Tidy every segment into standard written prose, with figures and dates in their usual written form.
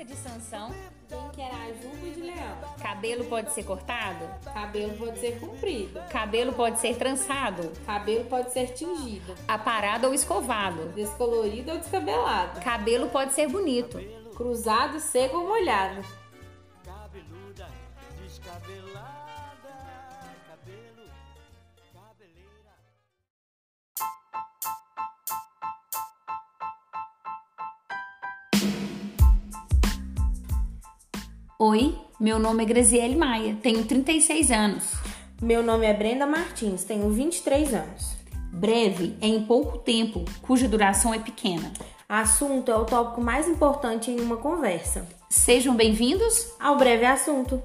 Cabeça de Sansão. Quem quer a juba de leão? Cabelo pode ser cortado? Cabelo pode ser comprido. Cabelo pode ser trançado? Cabelo pode ser tingido. Aparado ou escovado? Descolorido ou descabelado. Cabelo pode ser bonito. Cruzado, seco ou molhado. Cabeluda, descabelada, cabelo, cabeleira. Oi, meu nome é Graziele Maia, tenho 36 anos. Meu nome é Brenda Martins, tenho 23 anos. Breve é em pouco tempo, cuja duração é pequena. Assunto é o tópico mais importante em uma conversa. Sejam bem-vindos Ao breve assunto.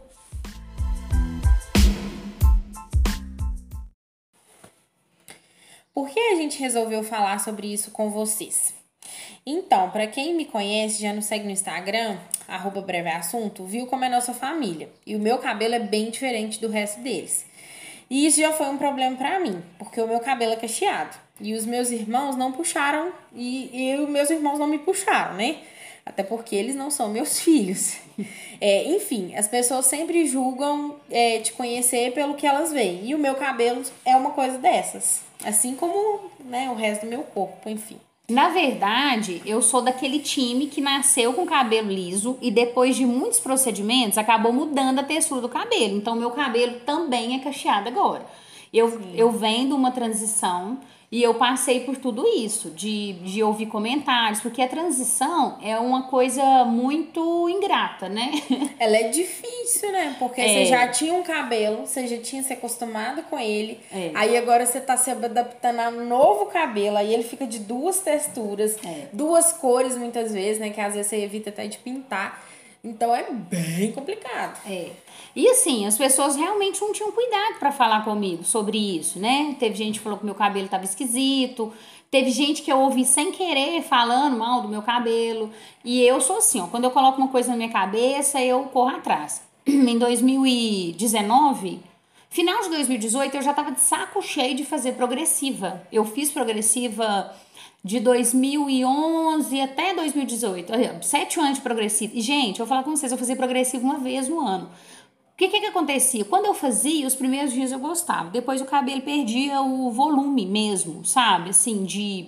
Por que a gente resolveu falar sobre isso com vocês? Então, para quem me conhece, já nos segue no Instagram, @breveassunto, viu como é nossa família. E o meu cabelo é bem diferente do resto deles. E isso já foi um problema para mim, porque o meu cabelo é cacheado. E os meus irmãos não puxaram, e os meus irmãos não me puxaram, né? Até porque eles não são meus filhos. Enfim, as pessoas sempre julgam te conhecer pelo que elas veem. E o meu cabelo é uma coisa dessas. Assim como, né, o resto do meu corpo, enfim. Na verdade, eu sou daquele time que nasceu com cabelo liso e depois de muitos procedimentos acabou mudando a textura do cabelo. Então, meu cabelo também é cacheado agora. Eu venho de uma transição e eu passei por tudo isso, de ouvir comentários, porque a transição é uma coisa muito ingrata, né? Ela é difícil, né? Porque você já tinha um cabelo, você já tinha se acostumado com ele. Aí agora você tá se adaptando a um novo cabelo. Aí ele fica de duas texturas, duas cores muitas vezes, né? Que às vezes você evita até de pintar. Então é bem complicado. E assim, as pessoas realmente não tinham cuidado pra falar comigo sobre isso, né? Teve gente que falou que meu cabelo tava esquisito. Teve gente que eu ouvi sem querer falando mal do meu cabelo. E eu sou assim, ó, quando eu coloco uma coisa na minha cabeça, eu corro atrás. Em 2019, final de 2018, eu já tava de saco cheio de fazer progressiva. Eu fiz progressiva de 2011 até 2018. 7 anos de progressiva. E, gente, eu vou falar com vocês, eu fazia progressiva uma vez no ano. O que acontecia? Quando eu fazia, os primeiros dias eu gostava. Depois o cabelo perdia o volume mesmo, sabe? Assim,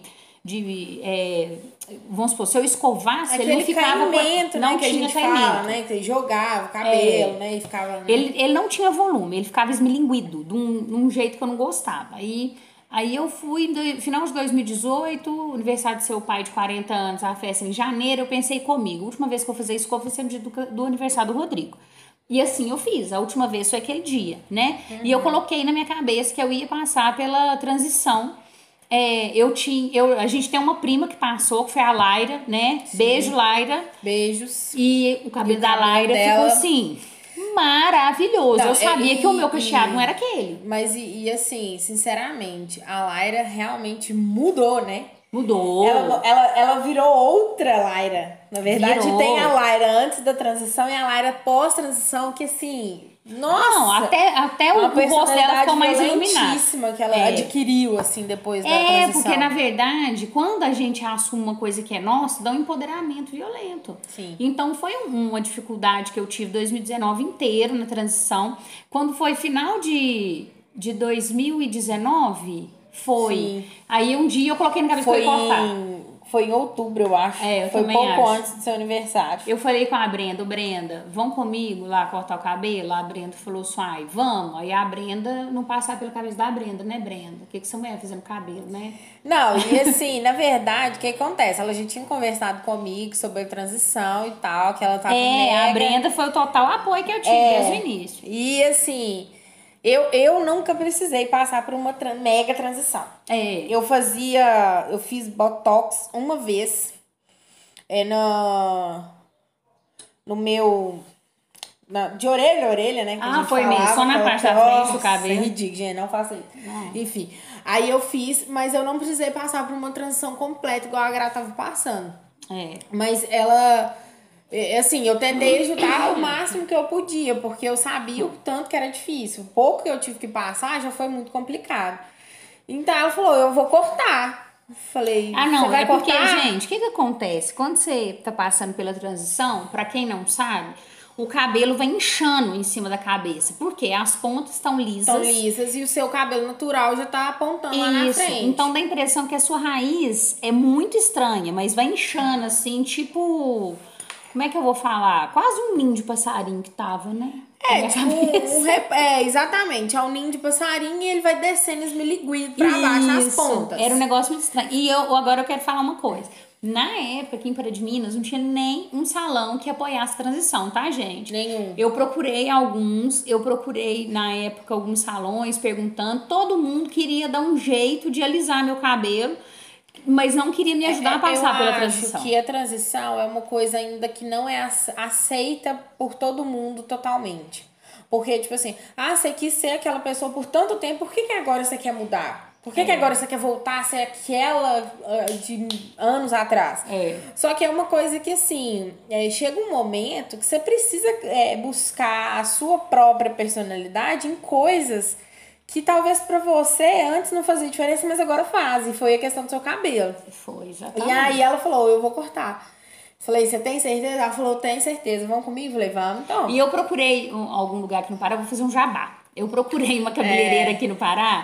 vamos supor, se eu escovasse, Aquele ele não ficava... caimento, não né, que a tinha gente caimento. fala, né? Que jogava o cabelo, né? E ficava... Ele não tinha volume, ele ficava esmilinguido, de um jeito que eu não gostava. Aí eu fui, no final de 2018, aniversário de seu pai de 40 anos, a festa em janeiro, eu pensei comigo, a última vez que eu vou fazer escova vai ser no dia do aniversário do Rodrigo. E assim eu fiz, a última vez foi aquele dia, né? E eu coloquei na minha cabeça que eu ia passar pela transição. A gente tem uma prima que passou, que foi a Laira, né? Sim. Beijo, Laira. Beijos. E o cabelo da Laira dela ficou assim, maravilhoso. Não, eu sabia que o meu cacheado não era aquele. Mas assim, sinceramente, a Laira realmente mudou, né? Mudou. Ela virou outra Laira. Na verdade, Virou. tem a Laira antes da transição e a Laira pós-transição, que assim... Nossa! Não, até o rosto dela ficou mais iluminado. Violentíssima que ela adquiriu, assim, depois da transição. Porque, na verdade, quando a gente assume uma coisa que é nossa, dá um empoderamento violento. Sim. Então, foi uma dificuldade que eu tive 2019 inteiro na transição. Quando foi final de 2019, foi. Sim. Aí, um dia, eu coloquei na cabeça que eu ia cortar. Foi em outubro, eu acho. Eu foi também pouco acho. antes do seu aniversário. Eu falei com a Brenda, vão comigo lá cortar o cabelo? A Brenda falou assim, vamos. Aí a Brenda, não passar pela cabeça da Brenda, né, Brenda? O que essa mulher fazendo cabelo, né? Não, e assim, na verdade, o que acontece? Ela já tinha conversado comigo sobre a transição e tal, que ela tava A Brenda foi o total apoio que eu tive desde o início. E assim, eu nunca precisei passar por uma mega transição. Eu fiz Botox uma vez no meu... de orelha a orelha, né? Que a gente foi falava, mesmo, só na parte da frente do cabelo. É ridículo, gente, não faça isso. Enfim, aí eu fiz, mas eu não precisei passar por uma transição completa, igual a Gra tava passando. Mas ela... Assim, eu tentei ajudar o máximo que eu podia, porque eu sabia o tanto que era difícil. O pouco que eu tive que passar já foi muito complicado. Então ela falou, eu vou cortar. Falei, Ah, não, você vai é porque, cortar? gente, o que acontece? Quando você tá passando pela transição, pra quem não sabe, o cabelo vai inchando em cima da cabeça. Por quê? As pontas estão Estão lisas. lisas e o seu cabelo natural já tá apontando lá na Isso. frente. Então dá a impressão que a sua raiz é muito estranha, mas vai inchando assim, tipo. Como é que eu vou falar? Quase um ninho de passarinho que tava, né? Na minha Tipo, cabeça. exatamente, é um ninho de passarinho e ele vai descendo esmiliguido pra baixo nas Isso, pontas. era um negócio muito estranho. E agora eu quero falar uma coisa. Na época, aqui em Pará de Minas, não tinha nem um salão que apoiasse a transição, tá, gente? Nenhum. Eu procurei alguns, eu procurei na época alguns salões perguntando. Todo mundo queria dar um jeito de alisar meu cabelo, mas não queria me ajudar a passar pela Eu transição. acho que a transição é uma coisa ainda que não é aceita por todo mundo totalmente. Porque, tipo assim, você quis ser aquela pessoa por tanto tempo, por que agora você quer mudar? Por que agora você quer voltar a ser aquela de anos atrás? É. Só que é uma coisa que, assim, chega um momento que você precisa buscar a sua própria personalidade em coisas que talvez pra você antes não fazia diferença, mas agora faz. E foi a questão do seu cabelo. Foi, E exatamente. aí ela falou, eu vou cortar. Falei, você tem certeza? Ela falou, tenho certeza. Vamos comigo? Falei, vamos então. E eu procurei algum lugar aqui no Pará, vou fazer um jabá. Eu procurei uma cabeleireira aqui no Pará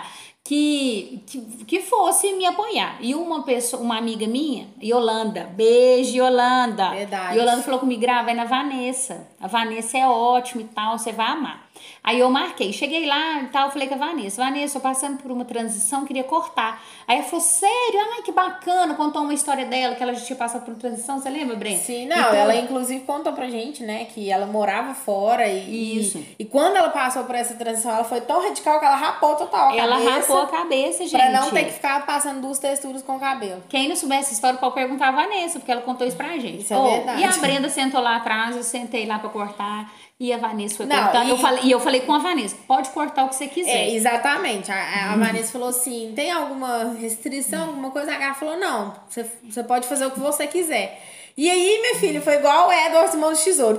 que fosse me apoiar. E uma pessoa, uma amiga minha, Yolanda, beijo, Yolanda. Verdade. Yolanda falou comigo, vai na Vanessa. A Vanessa é ótima e tal, você vai amar. Aí eu marquei, cheguei lá e tal, falei com a Vanessa, eu passando por uma transição, queria cortar. Aí ela falou, sério? Ai, que bacana, contou uma história dela, que ela já tinha passado por transição, você lembra, Breno? Sim, não, ela inclusive contou pra gente, né, que ela morava fora Isso. E quando ela passou por essa transição, ela foi tão radical que ela rapou total a Ela cabeça. rapou a cabeça, gente. Pra não ter que ficar passando duas texturas com o cabelo. Quem não soubesse essa história pode perguntar a Vanessa, porque ela contou isso pra gente. Isso é verdade. E a Brenda sentou lá atrás, eu sentei lá pra cortar. E a Vanessa foi Não, cortando. e- Eu falei com a Vanessa, pode cortar o que você quiser. Exatamente. A Vanessa falou assim: tem alguma restrição, alguma coisa? A Gabi falou: não, você pode fazer o que você quiser. E aí, minha filha, foi igual o Edward Mãos de Tesouro.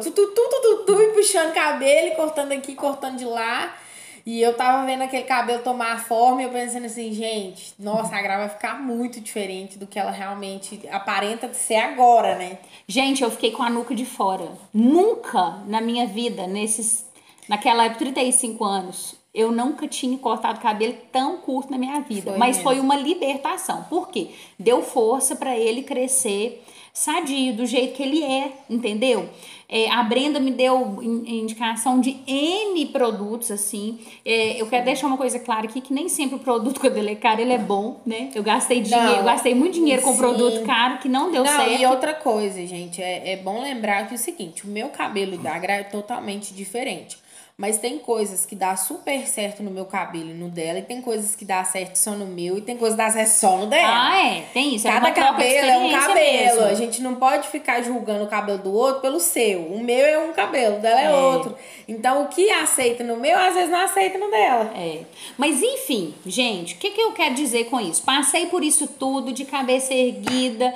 E puxando cabelo, e cortando aqui, cortando de lá. E eu tava vendo aquele cabelo tomar forma e eu pensando assim, gente, nossa, a Gra vai ficar muito diferente do que ela realmente aparenta ser agora, né? Gente, eu fiquei com a nuca de fora. Nunca na minha vida, naquela época, 35 anos, eu nunca tinha cortado cabelo tão curto na minha vida. Mas foi uma libertação. Por quê? Deu força pra ele crescer sadio, do jeito que ele é, entendeu? A Brenda me deu indicação de N produtos, assim. Eu quero deixar uma coisa clara aqui, que nem sempre o produto quando ele é caro, ele é bom, né? Eu gastei dinheiro, gastei muito dinheiro com produto caro que não deu certo. E outra coisa, gente, é bom lembrar que é o seguinte, o meu cabelo da Gra é totalmente diferente. Mas tem coisas que dá super certo no meu cabelo e no dela, e tem coisas que dá certo só no meu, e tem coisas que dá certo só no dela. Tem isso. Cada uma troca de cabelo é um experiência cabelo. mesmo. A gente não pode ficar julgando o cabelo do outro pelo seu. O meu é um cabelo, o dela é outro. Então, o que aceita no meu, às vezes não aceita no dela. Mas enfim, gente, o que eu quero dizer com isso? Passei por isso tudo de cabeça erguida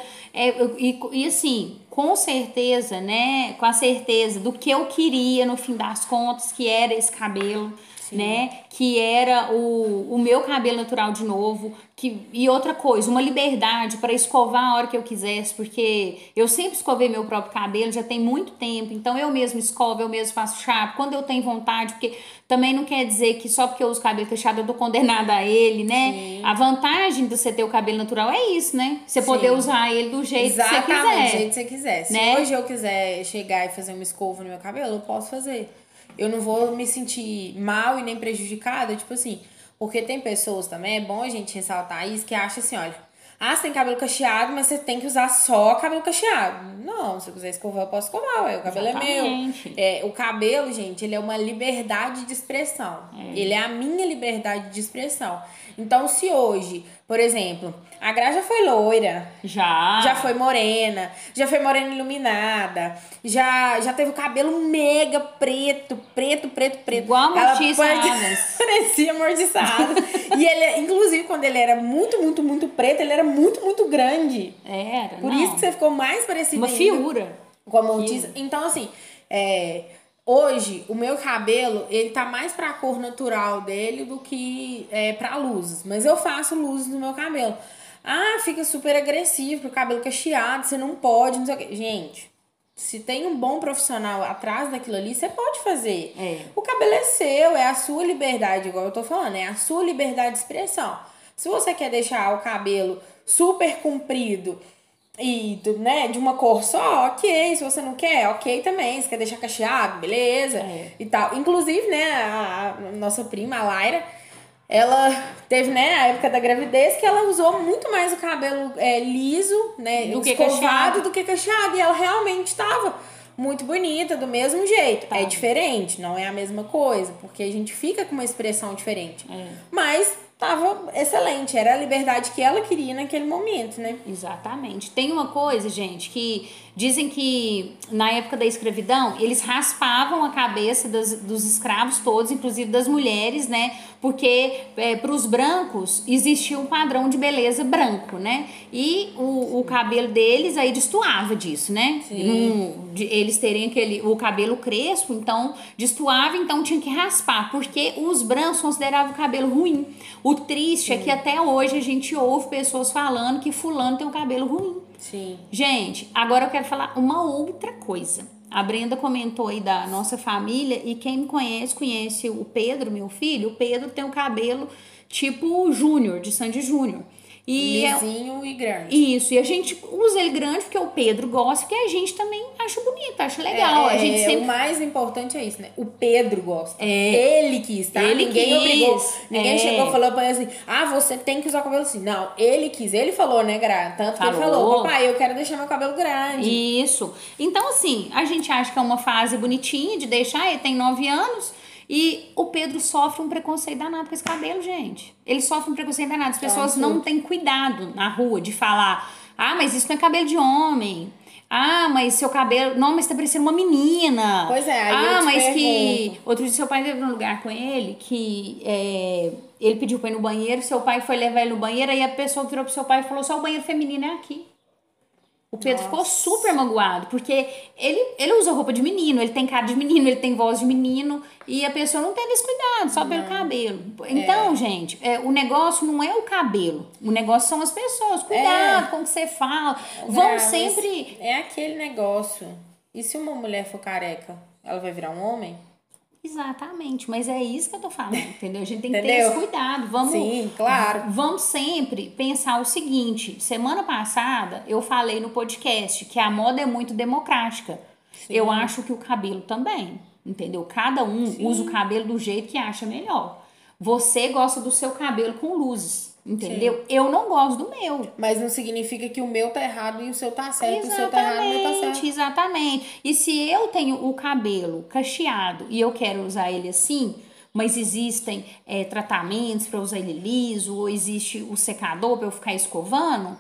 e assim, com certeza, né? Com a certeza do que eu queria no fim das contas, que era esse cabelo. Né? Que era o meu cabelo natural de novo. E outra coisa, uma liberdade para escovar a hora que eu quisesse, porque eu sempre escovei meu próprio cabelo, já tem muito tempo, então eu mesmo escovo, eu mesmo faço chapa, quando eu tenho vontade, porque também não quer dizer que só porque eu uso cabelo fechado eu tô condenada a ele, né? Sim. A vantagem de você ter o cabelo natural é isso, né? Você poder usar ele do jeito que você quiser. Exatamente, do jeito que você quiser. Se né? hoje eu quiser chegar e fazer uma escova no meu cabelo, eu posso fazer. Eu não vou me sentir mal e nem prejudicada, tipo assim, porque tem pessoas também, é bom a gente ressaltar isso, que acha assim, olha, você tem cabelo cacheado, mas você tem que usar só cabelo cacheado. Não, se eu quiser escovar, eu posso escovar, ué, o cabelo Exatamente. é meu. O cabelo, gente, ele é uma liberdade de expressão. Ele é a minha liberdade de expressão. Então, se hoje, por exemplo, a Gra já foi loira. Já foi morena iluminada. Já teve o cabelo mega preto. Igual amortiçadas. Parecia amortiçado. E ele, inclusive, quando ele era muito, muito, muito preto, ele era muito, muito grande. Era, Por isso que você ficou mais parecido uma ainda fiura. com a amortiça. Então, assim, hoje, o meu cabelo, ele tá mais pra cor natural dele do que pra luzes. Mas eu faço luzes no meu cabelo. Ah, fica super agressivo, porque o cabelo cacheado, você não pode, não sei o quê. Gente, se tem um bom profissional atrás daquilo ali, você pode fazer. É. O cabelo é seu, é a sua liberdade, igual eu tô falando, é a sua liberdade de expressão. Se você quer deixar o cabelo super comprido e, né, de uma cor só, ok. Se você não quer, ok também. Se quer deixar cacheado, beleza. E tal. Inclusive, né, a nossa prima, a Laira, ela teve, né, a época da gravidez que ela usou muito mais o cabelo liso, né, Do que escovado cacheado. do que cacheado. E ela realmente estava muito bonita, do mesmo jeito. É diferente, não é a mesma coisa, porque a gente fica com uma expressão diferente. Mas tava excelente, era a liberdade que ela queria naquele momento, né? Exatamente. Tem uma coisa, gente, que dizem que na época da escravidão eles raspavam a cabeça dos escravos todos, inclusive das mulheres, né? Porque para os brancos existia um padrão de beleza branco, né? E o cabelo deles aí destoava disso, né? De eles terem o cabelo crespo, então destoava, então tinha que raspar, porque os brancos consideravam o cabelo ruim. O triste é que até hoje a gente ouve pessoas falando que fulano tem um cabelo ruim. Sim. Gente, agora eu quero falar uma outra coisa. A Brenda comentou aí da nossa família e quem me conhece o Pedro, meu filho. O Pedro tem o cabelo tipo Júnior, de Sandy Júnior. E lisinho e grande. Isso, e a gente usa ele grande porque o Pedro gosta, porque a gente também acha bonito, acha legal. A gente sempre... O mais importante é isso, né? O Pedro gosta. Ele quis, tá? Ele Ninguém quis. obrigou. Ninguém chegou e falou pra ele assim, você tem que usar o cabelo assim. Não, ele quis. Ele falou, né, Gra? Tanto que ele falou, papai, eu quero deixar meu cabelo grande. Isso. Então, assim, a gente acha que é uma fase bonitinha de deixar, ele tem 9 anos... E o Pedro sofre um preconceito danado com esse cabelo, gente. Ele sofre um preconceito danado. As pessoas não têm cuidado na rua de falar: mas isso não é cabelo de homem. Mas seu cabelo... Não, mas tá parecendo uma menina. Pois é, aí eu te mas pergunto. que... Outro dia seu pai teve num lugar com ele que ele pediu pra ir no banheiro, seu pai foi levar ele no banheiro, aí a pessoa virou pro seu pai e falou: só o banheiro feminino é aqui. O Pedro ficou super magoado, porque ele usa roupa de menino, ele tem cara de menino, ele tem voz de menino, e a pessoa não teve esse cuidado, só pelo cabelo. Então, gente, o negócio não é o cabelo, o negócio são as pessoas. Cuidado com o que você fala. Vamos sempre... É aquele negócio. E se uma mulher for careca, ela vai virar um homem? Exatamente, mas é isso que eu tô falando, entendeu? A gente tem que ter Entendeu? esse cuidado. Vamos, Sim, claro. Vamos sempre pensar o seguinte: semana passada eu falei no podcast que a moda é muito democrática. Sim. Eu acho que o cabelo também, entendeu? Cada um usa o cabelo do jeito que acha melhor. Você gosta do seu cabelo com luzes, entendeu? Eu não gosto do meu. Mas não significa que o meu tá errado e o seu tá certo, o seu tá errado e o meu tá certo. Exatamente. E se eu tenho o cabelo cacheado e eu quero usar ele assim, mas existem tratamentos para usar ele liso, ou existe o secador para eu ficar escovando,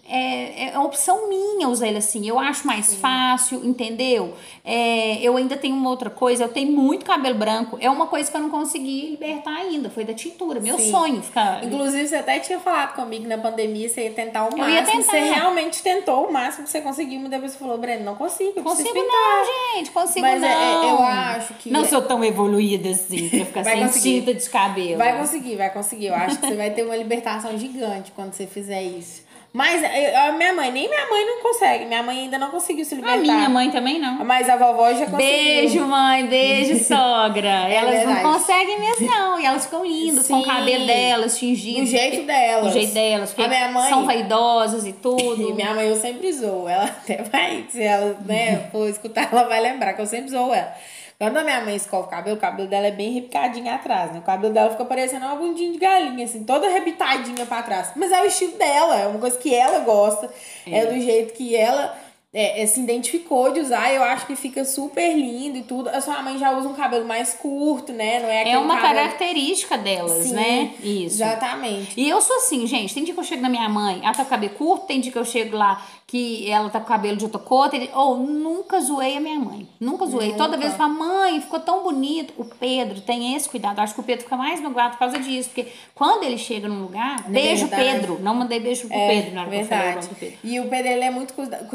é opção minha usar ele assim. Eu acho mais fácil, entendeu? Eu ainda tenho uma outra coisa, eu tenho muito cabelo branco. É uma coisa que eu não consegui libertar ainda, foi da tintura. Meu sonho ficar... Inclusive, você até tinha falado comigo na pandemia, você ia tentar o máximo. Eu ia tentar. Você realmente tentou o máximo que você conseguiu, mas depois você falou, Breno, não consigo, Consigo pintar. não, gente, consigo mas não. Eu acho que... Não sou tão evoluída assim, pra ficar sem tinta de cabelo. Vai conseguir. Eu acho que você vai ter uma libertação gigante quando você fizer isso. Mas a minha mãe, nem minha mãe não consegue. Minha mãe ainda não conseguiu se libertar. A minha mãe também não. Mas a vovó já conseguiu. Beijo, mãe. Beijo, sogra. Elas verdade. não conseguem mesmo, não. E elas ficam lindas com o cabelo delas, tingido. Do jeito delas. Do jeito delas. Porque a minha mãe... são vaidosas e tudo. E minha mãe eu sempre zoo. Ela até vai, se ela for escutar, ela vai lembrar que eu sempre zoo ela. Quando a minha mãe escova o cabelo dela é bem repicadinho atrás, né? O cabelo dela fica parecendo uma bundinha de galinha, assim, toda rebitadinha pra trás. Mas é o estilo dela, é uma coisa que ela gosta, é do jeito que ela se identificou de usar. Eu acho que fica super lindo e tudo. A sua mãe já usa um cabelo mais curto, né? Não é aquele uma cabelo... característica delas, né? Isso. Exatamente. E eu sou assim, gente. Tem dia que eu chego na minha mãe, ela tá com o cabelo curto, tem dia que eu chego lá que ela tá com o cabelo de outra cor. Nunca zoei a minha mãe. Nunca zoei. Toda vez eu falo, mãe, ficou tão bonito. O Pedro tem esse cuidado. Eu acho que o Pedro fica mais magoado por causa disso. Porque quando ele chega num lugar, beijo Pedro. Não mandei beijo pro Pedro na hora que eu falei o nome do Pedro. E o Pedro, ele é muito cuidadoso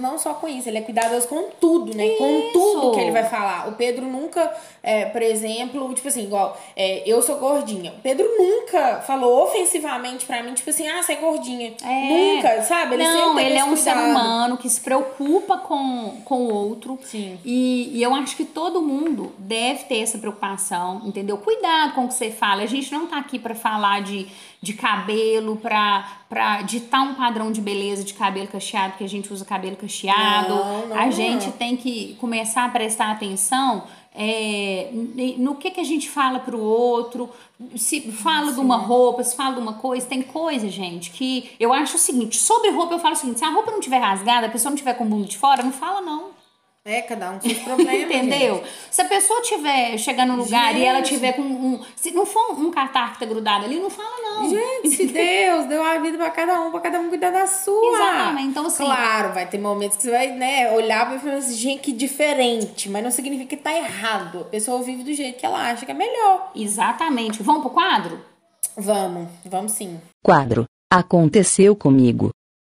não só com isso, ele é cuidadoso com tudo, né? Com tudo que ele vai falar. O Pedro nunca, por exemplo, tipo assim, igual, eu sou gordinha. O Pedro nunca falou ofensivamente pra mim, tipo assim, você é gordinha. Nunca, sabe? Ele não, sempre ele é um cuidado. ser humano que se preocupa com o outro. Sim. E eu acho que todo mundo deve ter essa preocupação, entendeu? Cuidado com o que você fala. A gente não tá aqui pra falar de cabelo, pra ditar um padrão de beleza de cabelo cacheado, porque a gente usa cabelo cacheado. A gente tem que começar a prestar atenção no que a gente fala pro outro, se fala de uma roupa, se fala de uma coisa. Tem coisa, gente, que eu acho o seguinte, sobre roupa eu falo o seguinte, se a roupa não tiver rasgada, a pessoa não tiver com o bunda de fora, não fala não. Cada um com seus problemas. Entendeu? Gente. Se a pessoa tiver chegando no lugar e ela tiver com se não for um catarro que tá grudado ali, não fala não. Gente, se Deus deu a vida pra cada um cuidar da sua. Exatamente, então assim... Claro, vai ter momentos que você vai, né, olhar e falar assim, gente, que diferente, mas não significa que tá errado. A pessoa vive do jeito que ela acha que é melhor. Exatamente. Vamos pro quadro? Vamos sim. Quadro. Aconteceu comigo.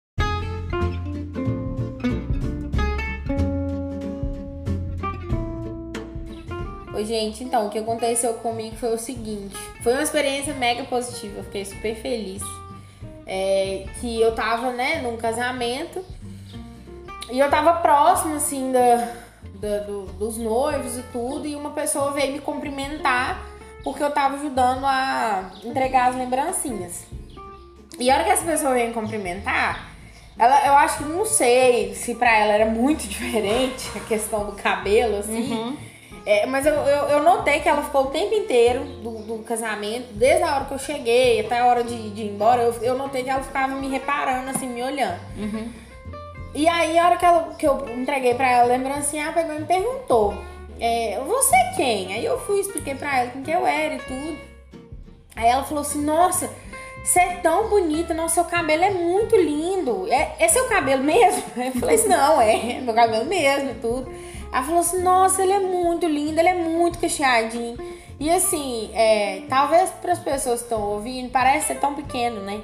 Oi, gente, então, o que aconteceu comigo foi o seguinte. Foi uma experiência mega positiva, eu fiquei super feliz. Que eu tava, né, num casamento e eu tava próximo, assim, dos noivos e tudo, e uma pessoa veio me cumprimentar porque eu tava ajudando a entregar as lembrancinhas. E a hora que essa pessoa veio me cumprimentar, eu acho que, não sei se pra ela era muito diferente a questão do cabelo, assim, mas eu notei que ela ficou o tempo inteiro do casamento, desde a hora que eu cheguei até a hora de ir embora, eu notei que ela ficava me reparando, assim, me olhando. E aí, a hora que eu entreguei pra ela a lembrancinha, ela pegou e me perguntou, você é quem? Aí eu fui, expliquei pra ela quem que eu era e tudo. Aí ela falou assim, nossa, você é tão bonita, nossa, seu cabelo é muito lindo. É seu cabelo mesmo? Eu falei assim, não, é meu cabelo mesmo e tudo. Ela falou assim, nossa, ele é muito lindo, ele é muito cacheadinho. E assim, talvez para as pessoas que estão ouvindo, parece ser tão pequeno, né?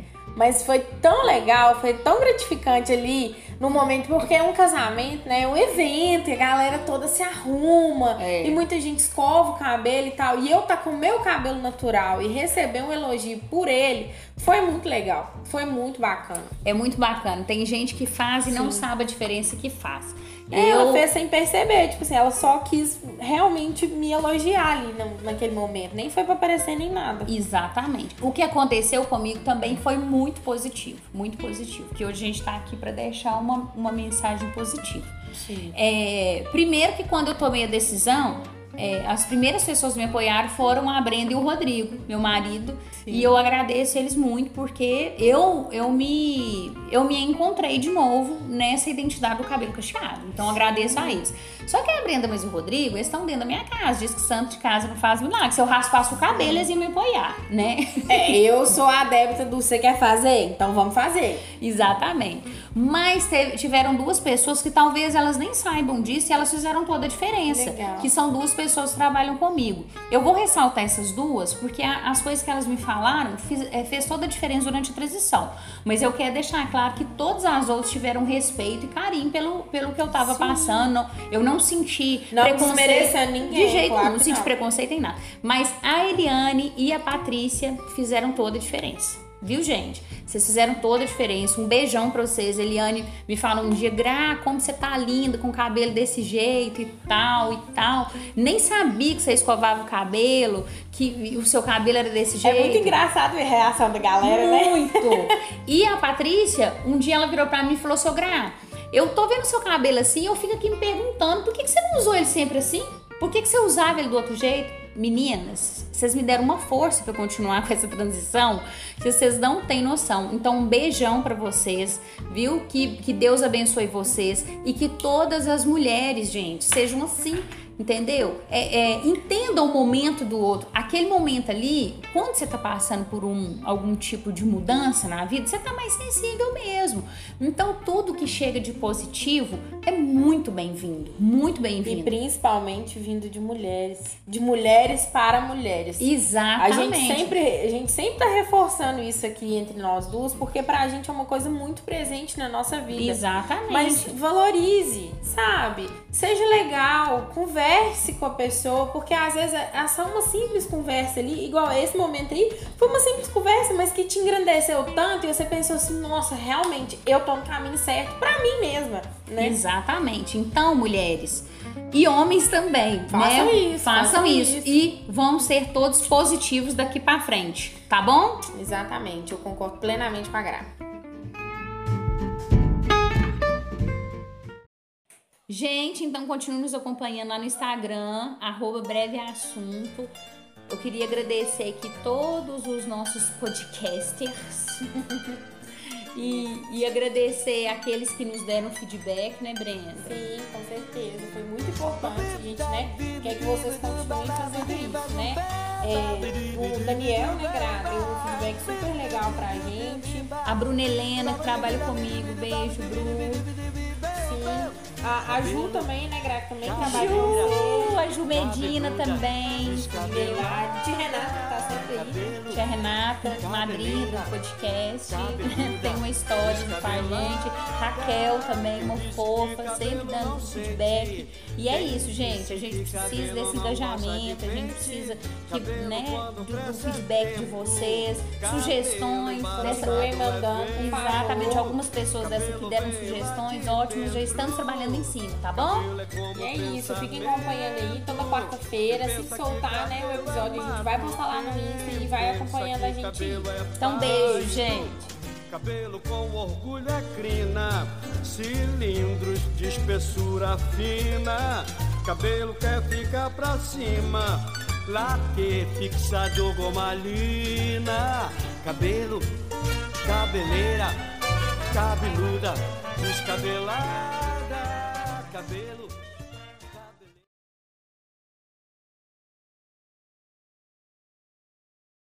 Mas foi tão legal, foi tão gratificante ali no momento, porque é um casamento, né? É um evento, e a galera toda se arruma, e muita gente escova o cabelo e tal. E eu tá com o meu cabelo natural e receber um elogio por ele, foi muito legal, foi muito bacana. É muito bacana. Tem gente que faz e não sabe a diferença que faz. Ela fez sem perceber, tipo assim, ela só quis realmente me elogiar ali naquele momento. Nem foi pra aparecer nem nada. Exatamente. O que aconteceu comigo também foi muito positivo. Muito positivo. Que hoje a gente tá aqui pra deixar uma mensagem positiva. Sim. Primeiro que quando eu tomei a decisão, as primeiras pessoas que me apoiaram foram a Brenda e o Rodrigo, meu marido. Sim. E eu agradeço eles muito porque eu me encontrei de novo nessa identidade do cabelo cacheado. Então eu agradeço a eles. Só que a Brenda e o Rodrigo, eles estão dentro da minha casa. Diz que santo de casa não faz milagre. Se eu raspasse o cabelo, eles iam me apoiar, né? Eu sou a adepta do você quer fazer, então vamos fazer. Exatamente. Mas tiveram duas pessoas que talvez elas nem saibam disso e elas fizeram toda a diferença. Legal. Que são duas pessoas que trabalham comigo. Eu vou ressaltar essas duas porque as coisas que elas me falaram fez toda a diferença durante a transição. Mas eu quero deixar claro que todas as outras tiveram respeito e carinho pelo que eu tava passando. Eu não senti preconceito ninguém, de jeito claro nenhum, não senti preconceito em nada. Mas a Eliane e a Patrícia fizeram toda a diferença. Viu, gente? Vocês fizeram toda a diferença. Um beijão pra vocês. Eliane me falou um dia, Gra, como você tá linda com o cabelo desse jeito e tal e tal. Nem sabia que você escovava o cabelo, que o seu cabelo era desse jeito. É muito engraçado ver a reação da galera, muito. E a Patrícia, um dia ela virou pra mim e falou, seu Gra, eu tô vendo seu cabelo assim, eu fico aqui me perguntando, por que você não usou ele sempre assim? Por que você usava ele do outro jeito? Meninas, vocês me deram uma força pra continuar com essa transição que vocês não têm noção. Então, um beijão pra vocês, viu? Que Deus abençoe vocês e que todas as mulheres, gente, sejam assim, entendeu? Entendam o momento do outro. aquele momento ali, quando você tá passando por algum tipo de mudança na vida, você tá mais sensível mesmo. Então, tudo que chega de positivo é muito bem-vindo, muito bem-vindo. E principalmente vindo de mulheres para mulheres. Exatamente. A gente sempre tá reforçando isso aqui entre nós duas, porque pra gente é uma coisa muito presente na nossa vida. Exatamente. Mas valorize, sabe? Seja legal, converse com a pessoa, porque às vezes é só uma simples conversa ali, igual esse momento aí, foi uma simples conversa, mas que te engrandeceu tanto e você pensou assim, nossa, realmente, eu tô no caminho certo pra mim mesma, né? Exatamente. Então, mulheres e homens também, façam isso. E vão ser todos positivos daqui pra frente, tá bom? Exatamente, eu concordo plenamente com a Gra. Gente, então continue nos acompanhando lá no Instagram, @breveassunto. Eu queria agradecer aqui todos os nossos podcasters e agradecer aqueles que nos deram feedback, né, Brenda? Sim, com certeza. Foi muito importante, gente, né? Quer que vocês continuem fazendo isso, né? O Daniel, né, Gra, deu um feedback super legal pra gente. A Bruna Helena, que trabalha comigo, beijo, Bru. A Ju também, né, Gra, também trabalha com você. A Ju Medina também. A tia Renata tá sempre aí. Tia Renata, madrinha do podcast, tem uma história com a gente. Raquel também, uma fofa, sempre dando feedback. E é isso, gente. A gente precisa desse engajamento, a gente precisa do feedback de vocês, sugestões. Exatamente, algumas pessoas dessa que deram sugestões, ótimo, já estamos trabalhando em cima, tá bom? E é isso, fiquem acompanhando aí toda quarta-feira. Se soltar, né, o episódio, a gente vai postar lá no Insta e vai acompanhando a gente aí. Então, beijo, gente. Cabelo com orgulho é crina, cilindros de espessura fina. Cabelo quer ficar pra cima, laque fixa de gomalina. Cabelo, cabeleira, cabeluda, descabelada. Cabelo